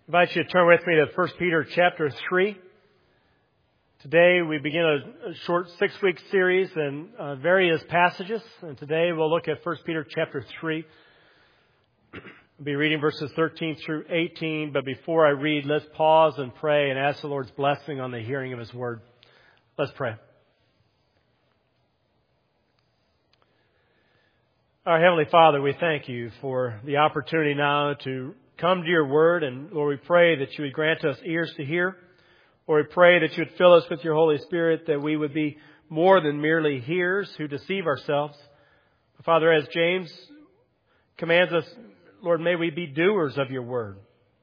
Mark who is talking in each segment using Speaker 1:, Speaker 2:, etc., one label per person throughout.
Speaker 1: I invite you to turn with me to 1 Peter chapter 3. Today we begin a short 6-week series in various passages. And today we'll look at 1 Peter chapter 3. I'll be reading verses 13 through 18. But before I read, let's pause and pray and ask the Lord's blessing on the hearing of His Word. Let's pray. Our Heavenly Father, we thank You for the opportunity now to come to Your Word. And Lord, we pray that You would grant us ears to hear. Lord, we pray that You would fill us with Your Holy Spirit, that we would be more than merely hearers who deceive ourselves. Father, as James commands us, Lord, may we be doers of Your Word.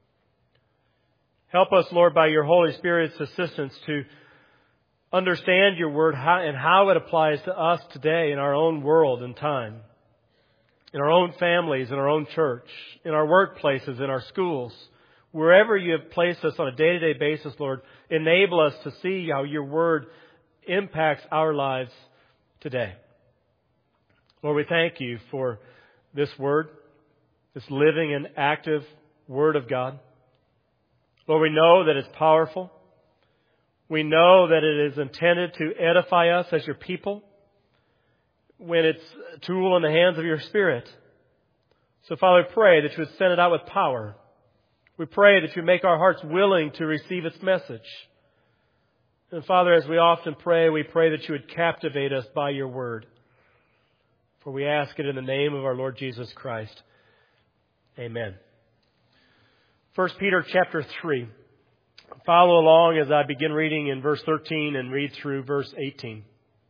Speaker 1: Help us, Lord, by Your Holy Spirit's assistance to understand Your Word and how it applies to us today in our own world and time, in our own families, in our own church, in our workplaces, in our schools. Wherever You have placed us on a day-to-day basis, Lord, enable us to see how Your Word impacts our lives today. Lord, we thank You for this Word, this living and active Word of God. Lord, we know that it's powerful. We know that it is intended to edify us as Your people when it's a tool in the hands of Your Spirit. So, Father, we pray that You would send it out with power. We pray that You make our hearts willing to receive its message. And Father, as we often pray, we pray that You would captivate us by Your Word. For we ask it in the name of our Lord Jesus Christ. Amen. 1 Peter chapter 3. Follow along as I begin reading in verse 13 and read through verse 18.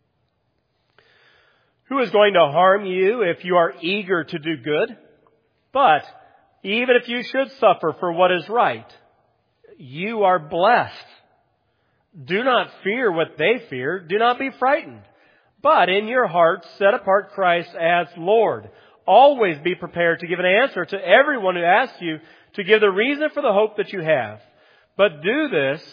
Speaker 1: Who is going to harm you if you are eager to do good? But even if you should suffer for what is right, you are blessed. Do not fear what they fear. Do not be frightened. But in your hearts, set apart Christ as Lord. Always be prepared to give an answer to everyone who asks you to give the reason for the hope that you have. But do this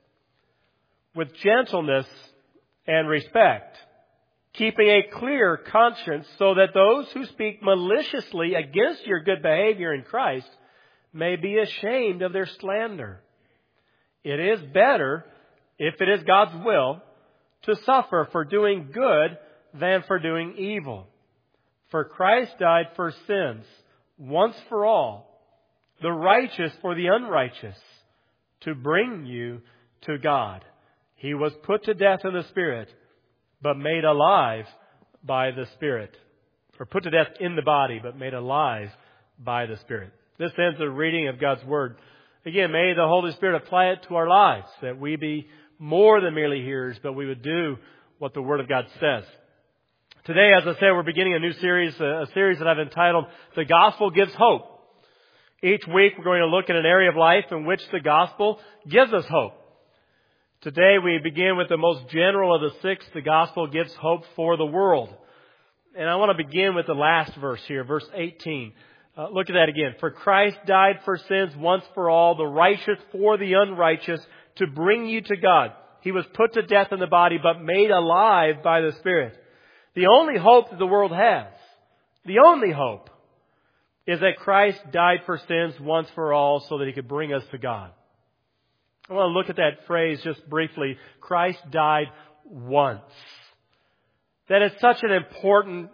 Speaker 1: with gentleness and respect, keeping a clear conscience so that those who speak maliciously against your good behavior in Christ may be ashamed of their slander. It is better, if it is God's will, to suffer for doing good than for doing evil. For Christ died for sins once for all, the righteous for the unrighteous, to bring you to God. He was put to death in the Spirit, but made alive by the Spirit. Or put to death in the body, but made alive by the Spirit. This ends the reading of God's Word. Again, may the Holy Spirit apply it to our lives, that we be more than merely hearers, but we would do what the Word of God says. Today, as I said, we're beginning a new series, a series that I've entitled, The Gospel Gives Hope. Each week, we're going to look at an area of life in which the Gospel gives us hope. Today we begin with the most general of the 6. The gospel gives hope for the world. And I want to begin with the last verse here, verse 18. Look at that again. For Christ died for sins once for all, the righteous for the unrighteous, to bring you to God. He was put to death in the body, but made alive by the Spirit. The only hope that the world has, the only hope, is that Christ died for sins once for all so that He could bring us to God. I want to look at that phrase just briefly. Christ died once. That is such an important,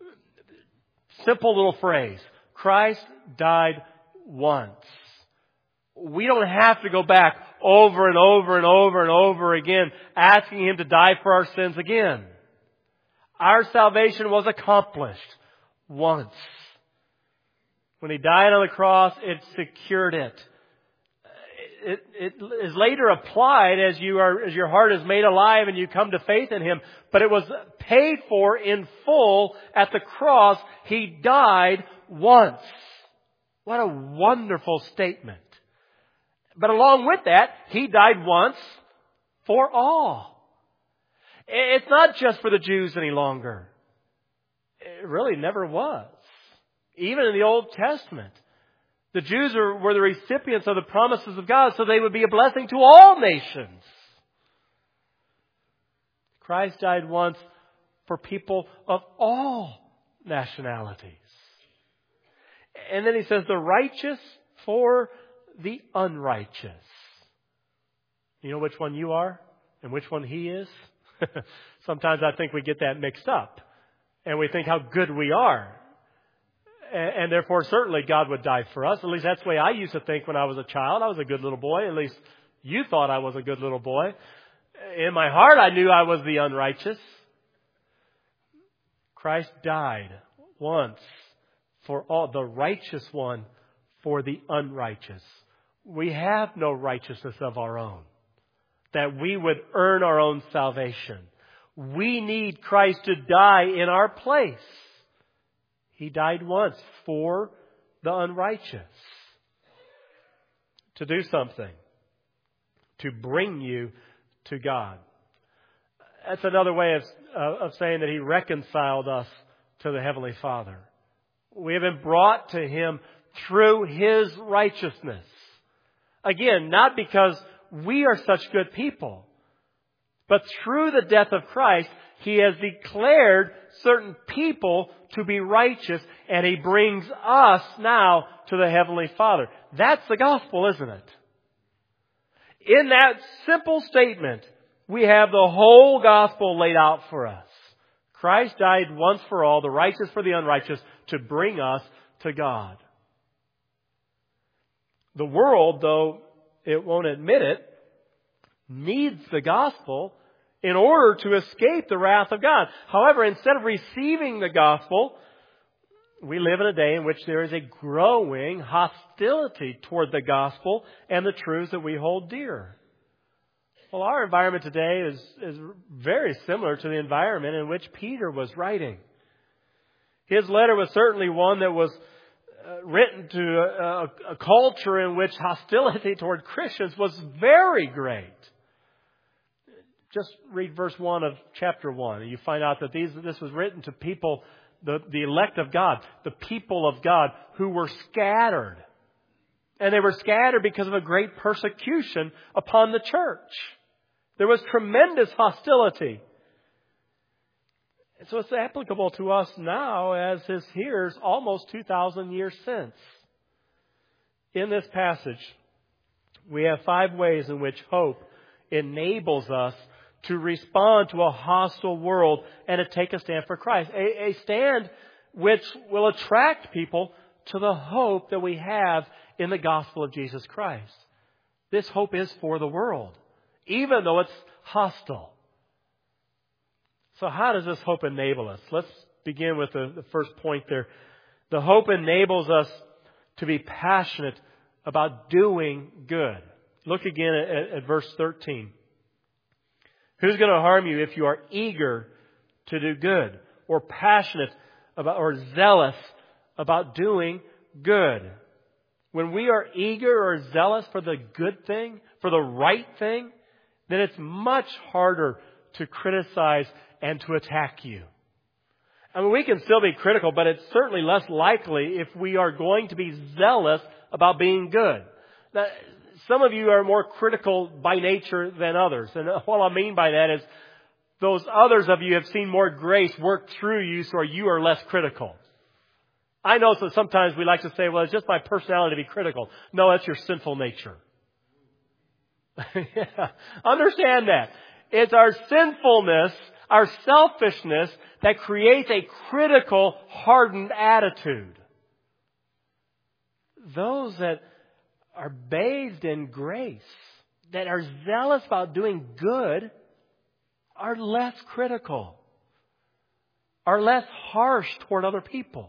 Speaker 1: simple little phrase. Christ died once. We don't have to go back over and over and over and over again asking Him to die for our sins again. Our salvation was accomplished once. When He died on the cross, it secured it. It is later applied as your heart is made alive and you come to faith in Him. But it was paid for in full at the cross. He died once. What a wonderful statement. But along with that, He died once for all. It's not just for the Jews any longer. It really never was. Even in the Old Testament. The Jews were the recipients of the promises of God, so they would be a blessing to all nations. Christ died once for people of all nationalities. And then He says the righteous for the unrighteous. You know which one you are and which one He is? Sometimes I think we get that mixed up. And we think how good we are. And therefore, certainly God would die for us. At least that's the way I used to think when I was a child. I was a good little boy. At least you thought I was a good little boy. In my heart, I knew I was the unrighteous. Christ died once for all, the righteous one for the unrighteous. We have no righteousness of our own, that we would earn our own salvation. We need Christ to die in our place. He died once for the unrighteous. To do something. To bring you to God. That's another way of saying that He reconciled us to the Heavenly Father. We have been brought to Him through His righteousness. Again, not because we are such good people, but through the death of Christ, He has declared certain people to be righteous, and He brings us now to the Heavenly Father. That's the gospel, isn't it? In that simple statement, we have the whole gospel laid out for us. Christ died once for all, the righteous for the unrighteous, to bring us to God. The world, though it won't admit it, needs the gospel in order to escape the wrath of God. However, instead of receiving the gospel, we live in a day in which there is a growing hostility toward the gospel and the truths that we hold dear. Well, our environment today is very similar to the environment in which Peter was writing. His letter was certainly one that was written to a culture in which hostility toward Christians was very great. Just read verse 1 of chapter 1, and you find out that this was written to people, the elect of God, the people of God who were scattered. And they were scattered because of a great persecution upon the church. There was tremendous hostility. And so it's applicable to us now as His hearers almost 2,000 years since. In this passage, we have 5 ways in which hope enables us to respond to a hostile world and to take a stand for Christ. A stand which will attract people to the hope that we have in the gospel of Jesus Christ. This hope is for the world, even though it's hostile. So how does this hope enable us? Let's begin with the first point there. The hope enables us to be passionate about doing good. Look again at verse 13. Who's going to harm you if you are eager to do good, or passionate about, or zealous about doing good? When we are eager or zealous for the good thing, for the right thing, then it's much harder to criticize and to attack you. I mean, we can still be critical, but it's certainly less likely if we are going to be zealous about being good. Now, some of you are more critical by nature than others. And what I mean by that is those others of you have seen more grace work through you, so you are less critical. I know that sometimes we like to say, well, it's just my personality to be critical. No, that's your sinful nature. Yeah. Understand that. It's our sinfulness, our selfishness that creates a critical, hardened attitude. Those that are bathed in grace, that are zealous about doing good, are less critical, are less harsh toward other people.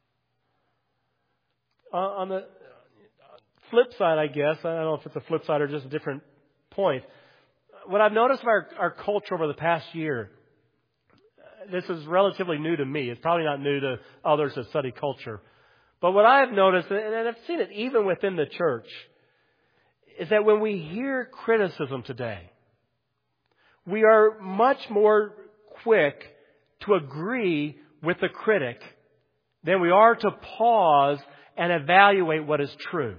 Speaker 1: On the flip side, I guess, I don't know if it's a flip side or just a different point, what I've noticed of our culture over the past year, this is relatively new to me. It's probably not new to others that study culture. But what I have noticed, and I've seen it even within the church, is that when we hear criticism today, we are much more quick to agree with the critic than we are to pause and evaluate what is true.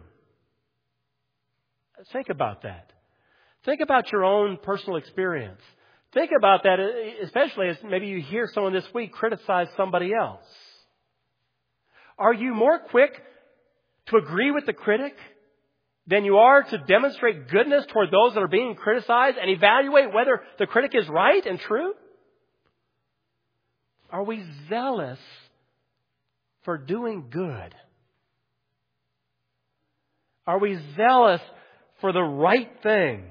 Speaker 1: Think about that. Think about your own personal experience. Think about that, especially as maybe you hear someone this week criticize somebody else. Are you more quick to agree with the critic than you are to demonstrate goodness toward those that are being criticized and evaluate whether the critic is right and true? Are we zealous for doing good? Are we zealous for the right thing?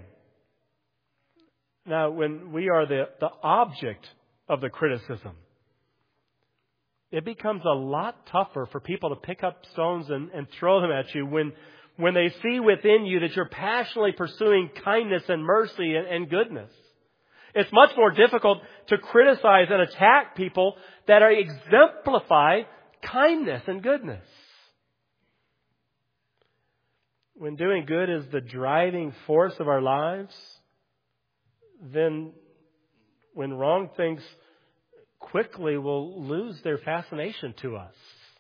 Speaker 1: Now, when we are the object of the criticism, it becomes a lot tougher for people to pick up stones and throw them at you when they see within you that you're passionately pursuing kindness and mercy and goodness. It's much more difficult to criticize and attack people that exemplify kindness and goodness. When doing good is the driving force of our lives, then when wrong things quickly will lose their fascination to us.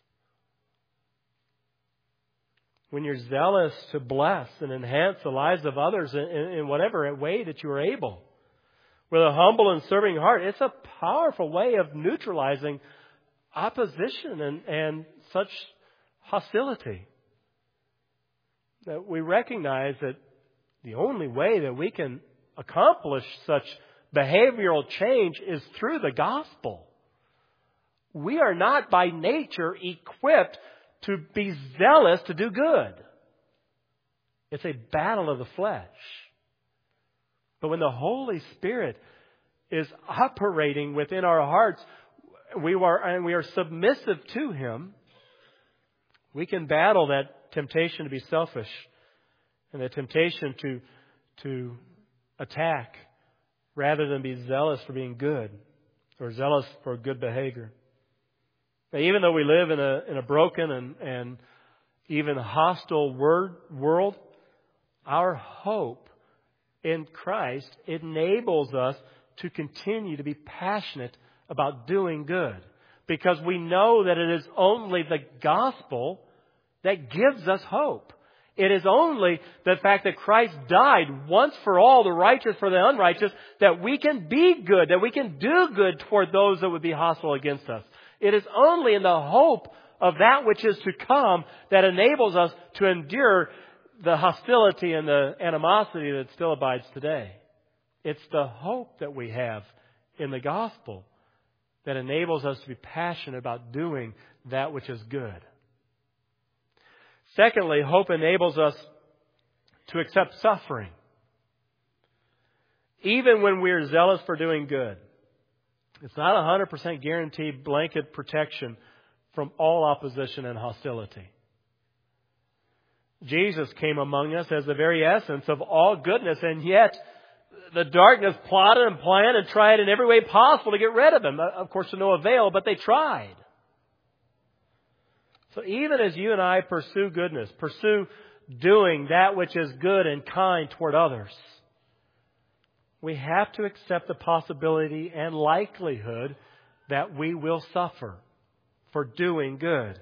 Speaker 1: When you're zealous to bless and enhance the lives of others in whatever way that you are able, with a humble and serving heart, it's a powerful way of neutralizing opposition and such hostility. That we recognize that the only way that we can accomplish such behavioral change is through the gospel. We are not by nature equipped to be zealous to do good. It's a battle of the flesh. But when the Holy Spirit is operating within our hearts, we are submissive to Him, we can battle that temptation to be selfish and the temptation to attack rather than be zealous for being good or zealous for good behavior. Now, even though we live in a broken and even hostile world, our hope in Christ enables us to continue to be passionate about doing good, because we know that it is only the gospel that gives us hope. It is only the fact that Christ died once for all, the righteous for the unrighteous, that we can be good, that we can do good toward those that would be hostile against us. It is only in the hope of that which is to come that enables us to endure the hostility and the animosity that still abides today. It's the hope that we have in the gospel that enables us to be passionate about doing that which is good. Secondly, hope enables us to accept suffering, even when we are zealous for doing good. It's not 100% guaranteed blanket protection from all opposition and hostility. Jesus came among us as the very essence of all goodness, and yet the darkness plotted and planned and tried in every way possible to get rid of Him. Of course, to no avail, but they tried. So even as you and I pursue goodness, pursue doing that which is good and kind toward others, we have to accept the possibility and likelihood that we will suffer for doing good.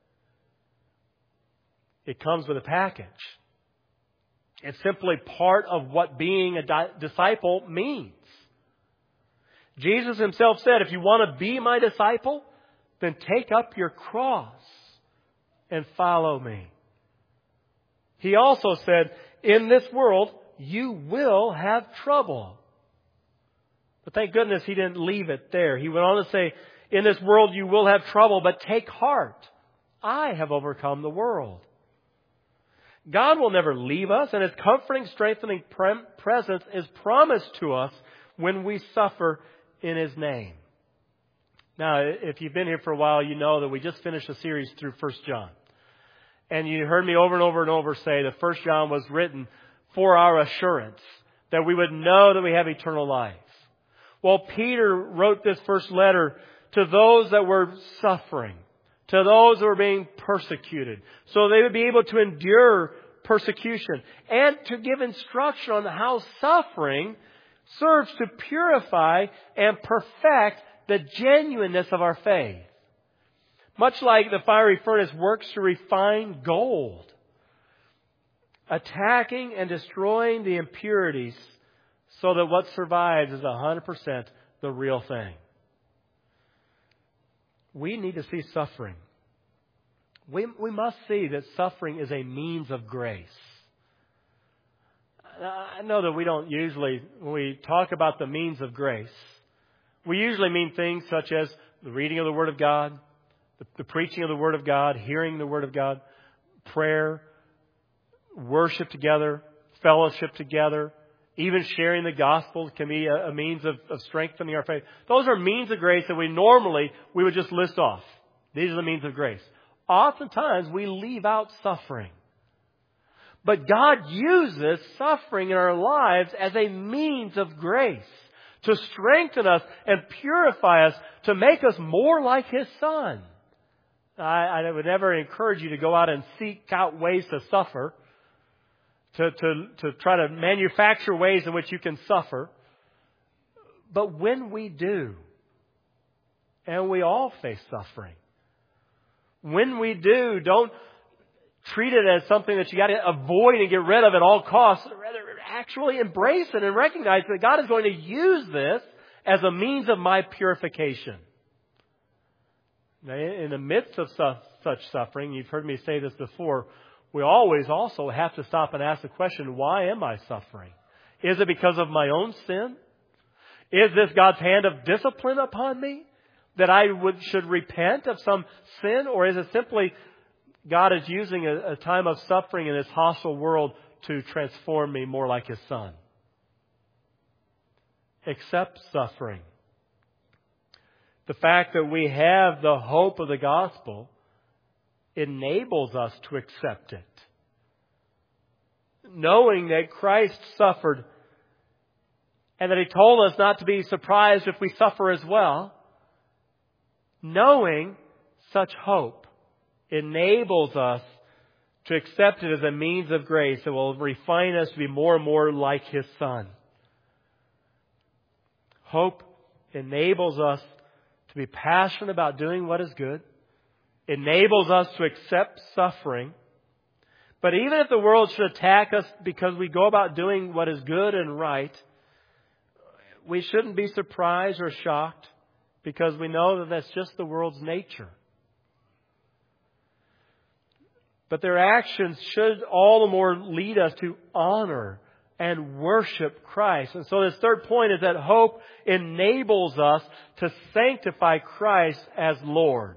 Speaker 1: It comes with a package. It's simply part of what being a disciple means. Jesus Himself said, if you want to be my disciple, then take up your cross and follow me. He also said, in this world, you will have trouble. But thank goodness He didn't leave it there. He went on to say, in this world you will have trouble, but take heart. I have overcome the world. God will never leave us, and His comforting, strengthening presence is promised to us when we suffer in His name. Now, if you've been here for a while, you know that we just finished a series through 1 John. And you heard me over and over and over say that 1 John was written for our assurance, that we would know that we have eternal life. Well, Peter wrote this first letter to those that were suffering, to those that were being persecuted, so they would be able to endure persecution and to give instruction on how suffering serves to purify and perfect the genuineness of our faith. Much like the fiery furnace works to refine gold, attacking and destroying the impurities so that what survives is 100% the real thing. We need to see suffering. We must see that suffering is a means of grace. I know that we don't usually, when we talk about the means of grace, we usually mean things such as the reading of the Word of God, the preaching of the Word of God, hearing the Word of God, prayer, worship together, fellowship together, even sharing the gospel can be a means of strengthening our faith. Those are means of grace that we would just list off. These are the means of grace. Oftentimes we leave out suffering. But God uses suffering in our lives as a means of grace to strengthen us and purify us, to make us more like His Son. I would never encourage you to go out and seek out ways to suffer, to try to manufacture ways in which you can suffer. But when we do, and we all face suffering, when we do, don't treat it as something that you got to avoid and get rid of at all costs. Rather, actually embrace it and recognize that God is going to use this as a means of my purification. Now, in the midst of such suffering, you've heard me say this before, we always also have to stop and ask the question, why am I suffering? Is it because of my own sin? Is this God's hand of discipline upon me? That I should repent of some sin? Or is it simply God is using a time of suffering in this hostile world to transform me more like His Son? Accept suffering. The fact that we have the hope of the gospel enables us to accept it. Knowing that Christ suffered and that He told us not to be surprised if we suffer as well, knowing such hope enables us to accept it as a means of grace that will refine us to be more and more like His Son. Hope enables us to be passionate about doing what is good, enables us to accept suffering. But even if the world should attack us because we go about doing what is good and right, we shouldn't be surprised or shocked because we know that that's just the world's nature. But their actions should all the more lead us to honor and worship Christ. And so this third point is that hope enables us to sanctify Christ as Lord.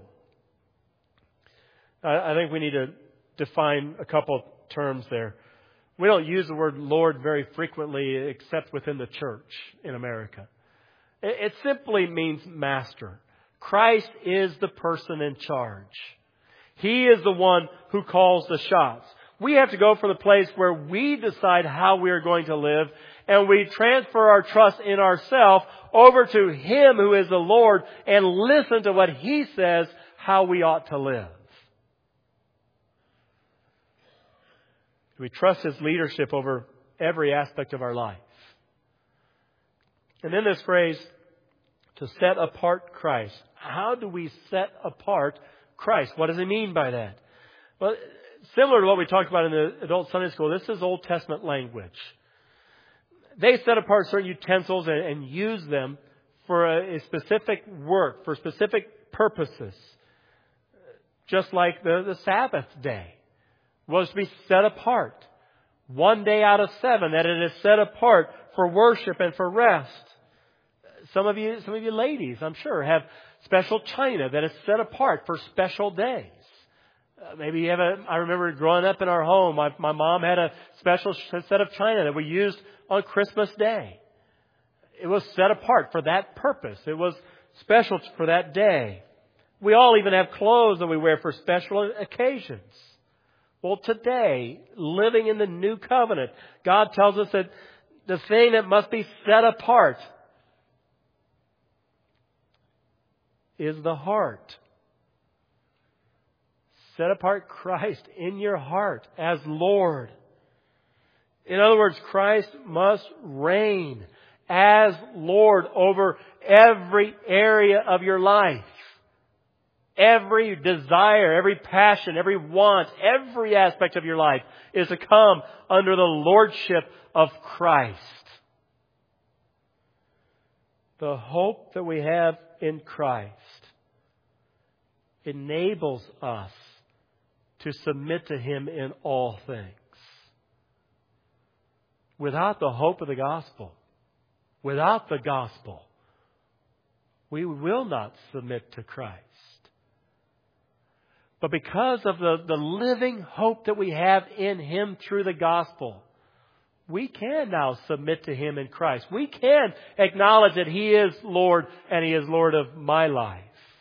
Speaker 1: I think we need to define a couple of terms there. We don't use the word Lord very frequently except within the church in America. It simply means master. Christ is the person in charge. He is the one who calls the shots. We have to go from the place where we decide how we are going to live, and we transfer our trust in ourselves over to Him who is the Lord and listen to what He says how we ought to live. We trust His leadership over every aspect of our life. And then this phrase, to set apart Christ. How do we set apart Christ? What does He mean by that? Well, similar to what we talked about in the adult Sunday school, this is Old Testament language. They set apart certain utensils and use them for a specific work, for specific purposes. Just like the Sabbath day was to be set apart. One day out of 7 that it is set apart for worship and for rest. Some of you ladies, I'm sure, have special china that is set apart for special days. Maybe you have I remember growing up in our home, my mom had a special set of china that we used on Christmas Day. It was set apart for that purpose. It was special for that day. We all even have clothes that we wear for special occasions. Well, today, living in the new covenant, God tells us that the thing that must be set apart is the heart. Set apart Christ in your heart as Lord. In other words, Christ must reign as Lord over every area of your life. Every desire, every passion, every want, every aspect of your life is to come under the lordship of Christ. The hope that we have in Christ enables us to submit to Him in all things. Without the hope of the gospel, without the gospel, we will not submit to Christ. But because of the living hope that we have in Him through the gospel, we can now submit to Him in Christ. We can acknowledge that He is Lord and He is Lord of my life.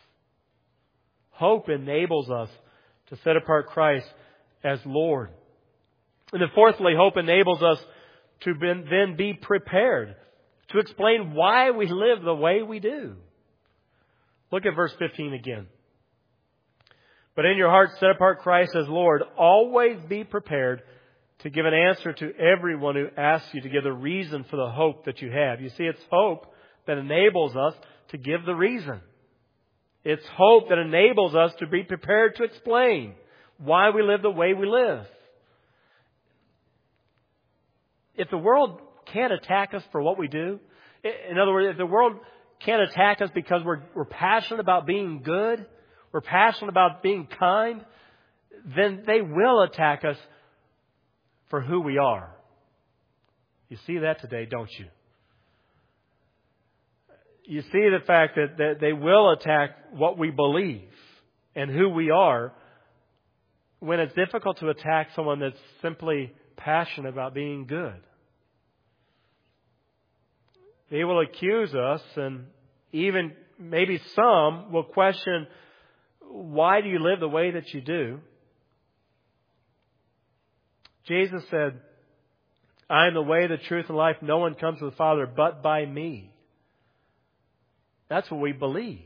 Speaker 1: Hope enables us to set apart Christ as Lord. And then fourthly, hope enables us to then be prepared to explain why we live the way we do. Look at verse 15 again. But in your heart set apart Christ as Lord. Always be prepared to give an answer to everyone who asks you to give the reason for the hope that you have. You see, it's hope that enables us to give the reason. It's hope that enables us to be prepared to explain why we live the way we live. If the world can't attack us for what we do, in other words, if the world can't attack us because we're passionate about being good, we're passionate about being kind, then they will attack us for who we are. You see that today, don't you? You see the fact that they will attack what we believe and who we are when it's difficult to attack someone that's simply passionate about being good. They will accuse us, and even maybe some will question, why do you live the way that you do? Jesus said, I am the way, the truth, and life. No one comes to the Father but by me. That's what we believe.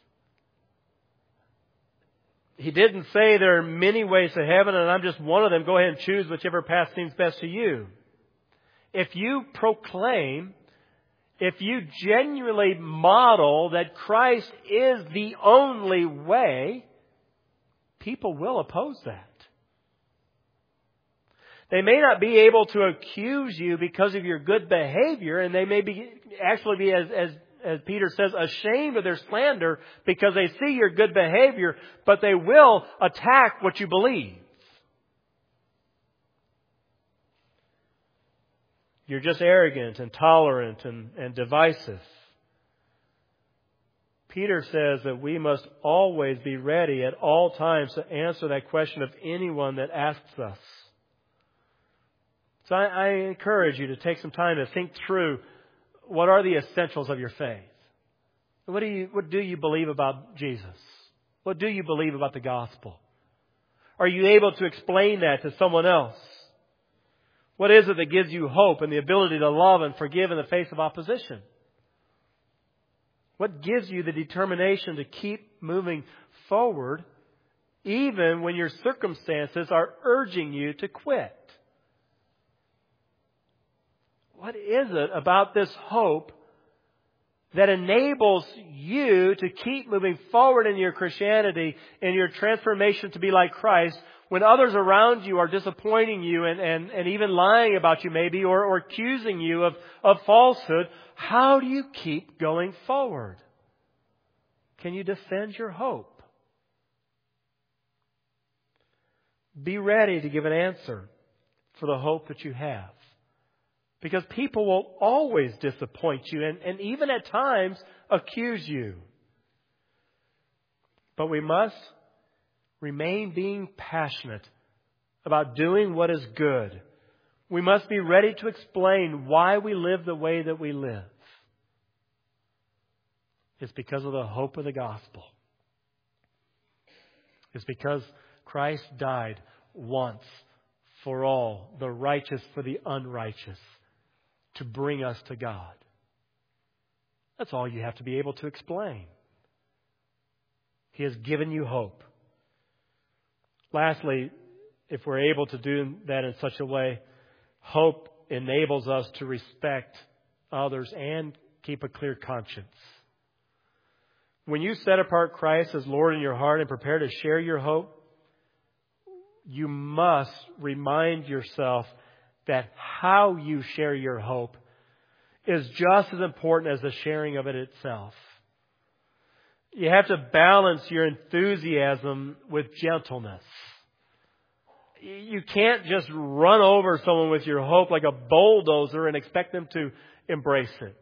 Speaker 1: He didn't say there are many ways to heaven and I'm just one of them. Go ahead and choose whichever path seems best to you. If you proclaim, if you genuinely model that Christ is the only way, people will oppose that. They may not be able to accuse you because of your good behavior, and they may be actually be, as Peter says, ashamed of their slander because they see your good behavior, but they will attack what you believe. You're just arrogant, intolerant, and divisive. Peter says that we must always be ready at all times to answer that question of anyone that asks us. So I encourage you to take some time to think through what are the essentials of your faith. What do you believe about Jesus? What do you believe about the gospel? Are you able to explain that to someone else? What is it that gives you hope and the ability to love and forgive in the face of opposition? What gives you the determination to keep moving forward even when your circumstances are urging you to quit? What is it about this hope that enables you to keep moving forward in your Christianity and your transformation to be like Christ when others around you are disappointing you and even lying about you maybe or accusing you of falsehood? How do you keep going forward? Can you defend your hope? Be ready to give an answer for the hope that you have. Because people will always disappoint you and even at times accuse you. But we must remain being passionate about doing what is good. We must be ready to explain why we live the way that we live. It's because of the hope of the gospel. It's because Christ died once for all, the righteous for the unrighteous, to bring us to God. That's all you have to be able to explain. He has given you hope. Lastly, if we're able to do that in such a way, hope enables us to respect others and keep a clear conscience. When you set apart Christ as Lord in your heart and prepare to share your hope, you must remind yourself that how you share your hope is just as important as the sharing of it itself. You have to balance your enthusiasm with gentleness. You can't just run over someone with your hope like a bulldozer and expect them to embrace it.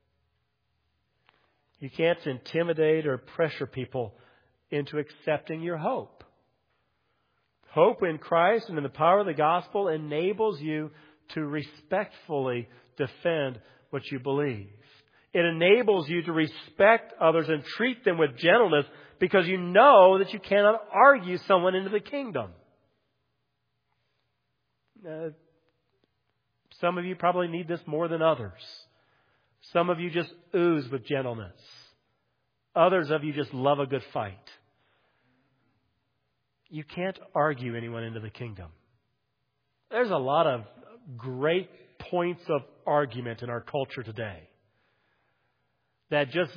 Speaker 1: You can't intimidate or pressure people into accepting your hope. Hope in Christ and in the power of the gospel enables you to respectfully defend what you believe. It enables you to respect others and treat them with gentleness because you know that you cannot argue someone into the kingdom. Some of you probably need this more than others. Some of you just ooze with gentleness. Others of you just love a good fight. You can't argue anyone into the kingdom. There's a lot of great points of argument in our culture today that just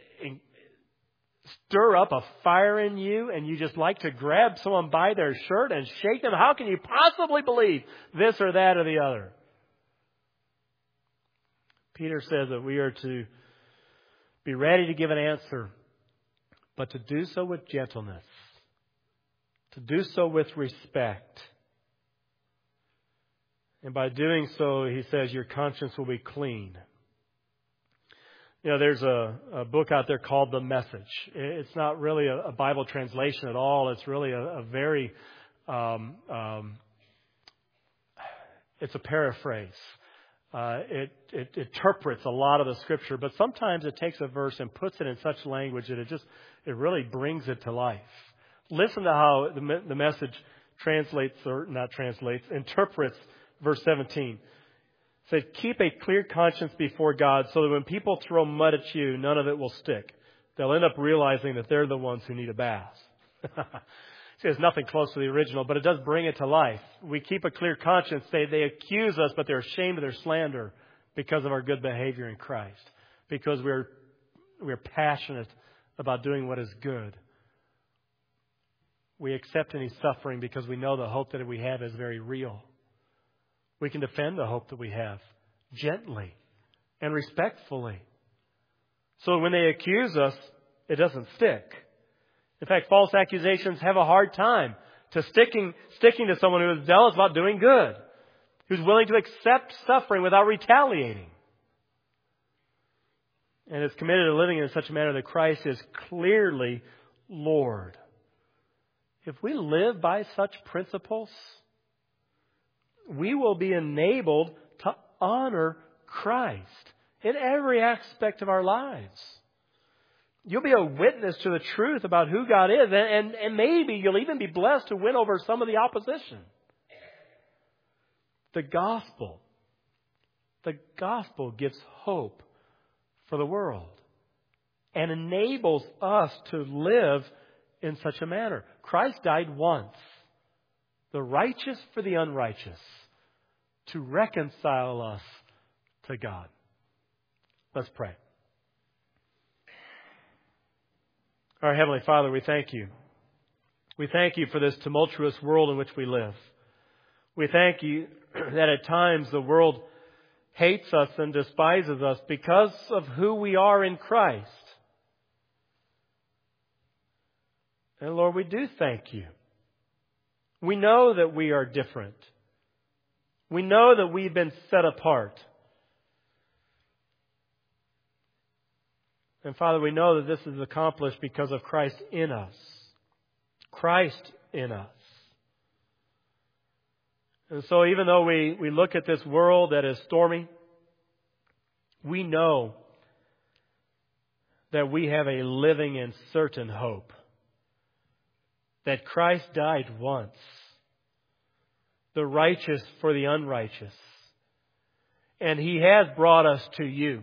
Speaker 1: stir up a fire in you, and you just like to grab someone by their shirt and shake them. How can you possibly believe this or that or the other? Peter says that we are to be ready to give an answer, but to do so with gentleness, to do so with respect. And by doing so, he says, your conscience will be clean. You know, there's a book out there called The Message. It's not really a Bible translation at all. It's really a very, it's a paraphrase. It interprets a lot of the Scripture, but sometimes it takes a verse and puts it in such language that it really brings it to life. Listen to how the Message interprets verse 17. It says, keep a clear conscience before God so that when people throw mud at you, none of it will stick. They'll end up realizing that they're the ones who need a bath. See, it's nothing close to the original, but it does bring it to life. We keep a clear conscience. They accuse us, but they're ashamed of their slander because of our good behavior in Christ. Because we're passionate about doing what is good. We accept any suffering because we know the hope that we have is very real. We can defend the hope that we have gently and respectfully. So when they accuse us, it doesn't stick. In fact, false accusations have a hard time to sticking to someone who is zealous about doing good, who's willing to accept suffering without retaliating, and is committed to living in such a manner that Christ is clearly Lord. If we live by such principles, we will be enabled to honor Christ in every aspect of our lives. You'll be a witness to the truth about who God is, and maybe you'll even be blessed to win over some of the opposition. The gospel gives hope for the world and enables us to live in such a manner. Christ died once, the righteous for the unrighteous, to reconcile us to God. Let's pray. Our Heavenly Father, we thank you. We thank you for this tumultuous world in which we live. We thank you that at times the world hates us and despises us because of who we are in Christ. And Lord, we do thank you. We know that we are different. We know that we've been set apart. And Father, we know that this is accomplished because of Christ in us. Christ in us. And so even though we look at this world that is stormy, we know that we have a living and certain hope. That Christ died once, the righteous for the unrighteous. And He has brought us to you.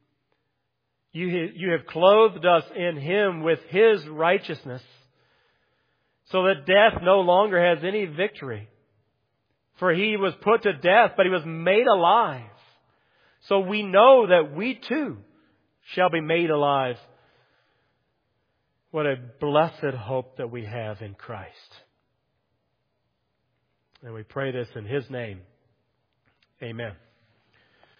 Speaker 1: You have clothed us in Him with His righteousness so that death no longer has any victory. For He was put to death, but He was made alive. So we know that we too shall be made alive. What a blessed hope that we have in Christ. And we pray this in His name. Amen.